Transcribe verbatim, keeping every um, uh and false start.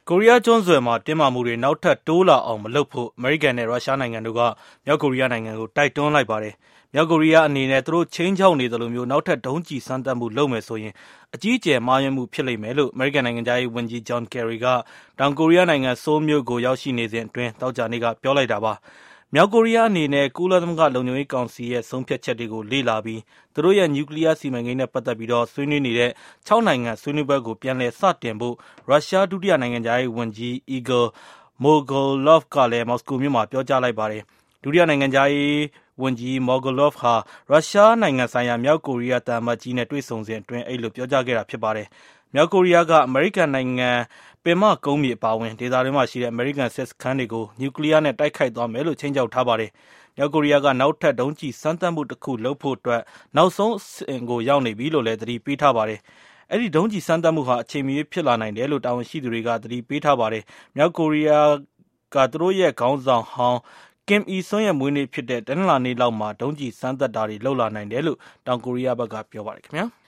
ကိုရီးယားကျွန်းဆွယ်မှာတင်းမာမှုတွေနောက်ထပ်တိုးလာအောင်မလုပ်ဖို့အမေရိကန်နဲ့ရုရှားနိုင်ငံတို့ကမြောက်ကိုရီးယားနိုင်ငံကိုတိုက်တွန်းလိုက်ပါတယ်။မြောက်ကိုရီးယားအနေနဲ့သူတို့ချင်းချောက်နေသလိုမျိုးနောက်ထပ်ဒုံးကျည်စမ်းသပ်မှုလုပ်မယ်ဆိုရင်အကြီးအကျယ်မှားယွင်းမှုဖြစ်လိမ့်မယ်လို့အမေရိကန်နိုင်ငံသားရေးဝန်ကြီးဂျွန်ကယ်ရီကတောင်ကိုရီးယားနိုင်ငံဆိုးလ်မြို့ကိုရောက်ရှိနေစဉ်အတွင်းသောကြာနေ့ကပြောလိုက်တာပါ။မြောက်ကိုရီးယားအနေနဲ့ကုလသမဂ္ဂလုံခြုံရေးကောင်စီရဲ့ဆုံးဖြတ်ချက်တွေကိုလေ့လာပြီးသူတို့ရဲ့နျူကလ িয়ার စီမံကိန်းနဲ့ပတ်သက်ပြီးတော့ဆွေးနွေးနေတဲ့ခြောက်နိုင်ငံဆွေးနွေးပွဲကိုပြန်လည်စတင်ဖို့ရုရှားဒုတိယနိုင်ငံသားရေးဝန်ကြီးအီဂါမိုဂိုလော့ဖ်ကလည်းမော်စကိုမြို့မှာပြောကြားလိုက်ပါတယ်။ဒုတိယနိုင်ငံသားရေးဝန်ကြီးမော်ဂိုလော့ဖ်ဟာရုရှားနိုင်ငံဆိုင်ရာမြောက်ကိုရီးယားသံအမတ်ကြီးနဲ့တွေ့ဆုံစဉ်အတွင်းအဲ့လိုပြောကြားခဲ့တာဖြစ်ပါတယ်။မြောက်ကိုရီးယားကအမေရိကန်နိုင်ငံပင်မကုန်းမြေအပါအဝင်ဒေသတွင်းမှာရှိတဲ့အမေရိကန်စစ်စခန်းတွေကိုနျူကလ িয়ার နဲ့တိုက်ခိုက်သွားမယ်လို့ချိန်ချောက်ထားပါတယ်။မြောက်ကိုရီးယားကနောက်ထပ်ဒုံးကျည်စမ်းသပ်မှုတစ်ခုလုပ်ဖို့အတွက်နောက်ဆုံးအဆင့်ကိုရောက်နေပြီလို့လည်းသတိပေးထားပါတယ်။အဲ့ဒီဒုံးကျည်စမ်းသပ်မှုဟာအချိန်မရွေးဖြစ်လာနိုင်တယ်လို့တာဝန်ရှိသူတွေကသတိပေးထားပါတယ်။မြောက်ကိုရီးယားကသူတို့ရဲ့ခေါင်းဆောင်ဟောင်းကင်အီဆွန်းရဲ့မွေးနေ့ဖြစ်တဲ့တနင်္လာနေ့လောက်မှာဒုံးကျည်စမ်းသပ်တာတွေလုပ်လာနိုင်တယ်လို့တောင်ကိုရီးယားဘက်ကပြောပါတယ်ခင်ဗျာ။